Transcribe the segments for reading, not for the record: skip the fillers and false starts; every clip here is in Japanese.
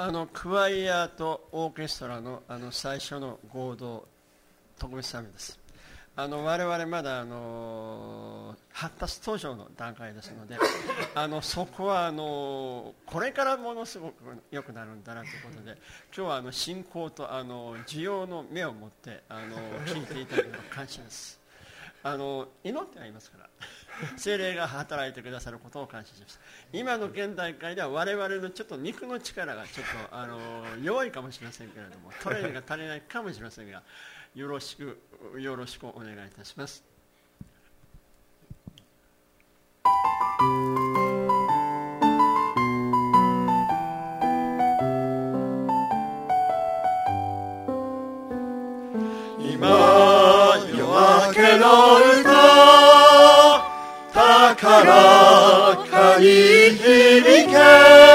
クワイアとオーケストラの最初の合同特別サミです。我々まだ発達途上の段階ですのでそこはこれからものすごく良くなるんだなということで、今日は信仰と需要の目を持って聞いていただければ感謝です。祈ってはいますから聖霊が働いてくださることを感謝します。今の現代界では我々のちょっと肉の力がちょっと弱いかもしれませんけれども、トレーニングが足りないかもしれませんが、よろしくお願いいたします。 今夜明けの歌、高らかに響け、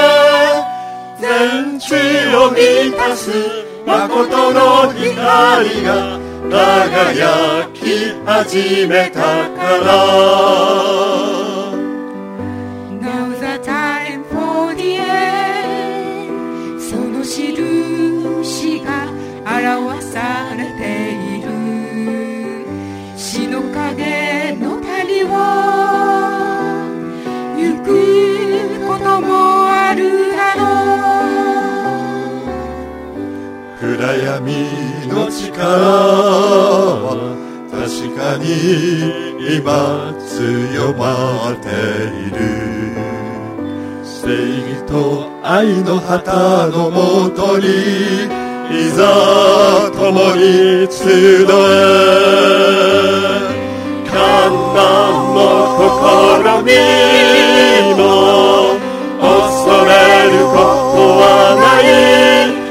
全地を満たす誠の光が輝き始めたから。 Now the time for the end、 その印が表されている。死の影の谷を行くこともあるだろう。暗闇の力は確かに今強まっている。正義と愛の旗のもとにいざ共に集え、困難も試みも恐れることはない。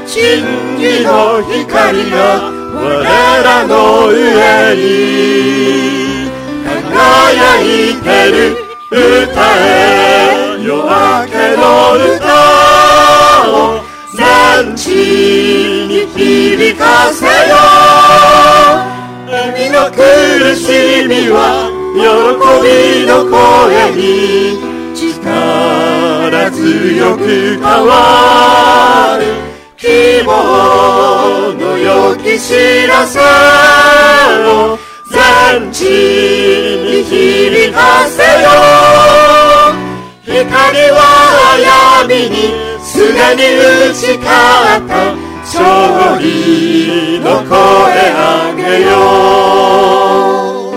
真理の光が我らの上に輝いてる。歌え夜明けの歌を全地に響かせよう。君の苦しみは喜びの声に力強く変わる。希望の良き知らせを全地に響かせよう。光は闇にすでに打ち勝った。勝利の声上げよう。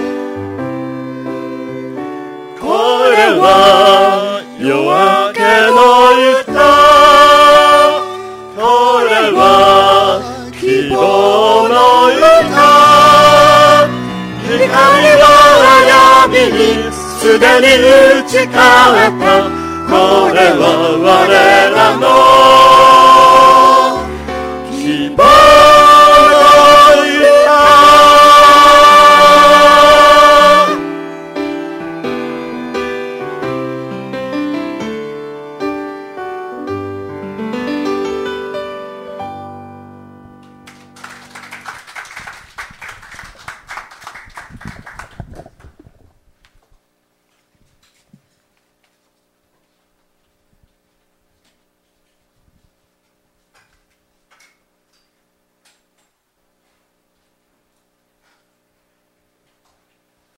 これは夜明けの歌、これは希望の歌。光は闇にすでに打ち勝った。これは我らの